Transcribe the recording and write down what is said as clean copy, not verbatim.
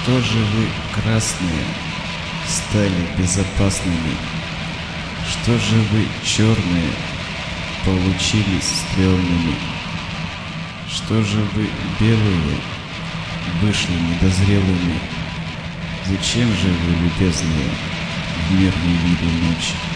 Что же вы, красные, стали безопасными? Что же вы, черные, получились стрёмными? Что же вы, белые, вышли недозрелыми? Зачем же вы, любезные, в мир не видели ночи?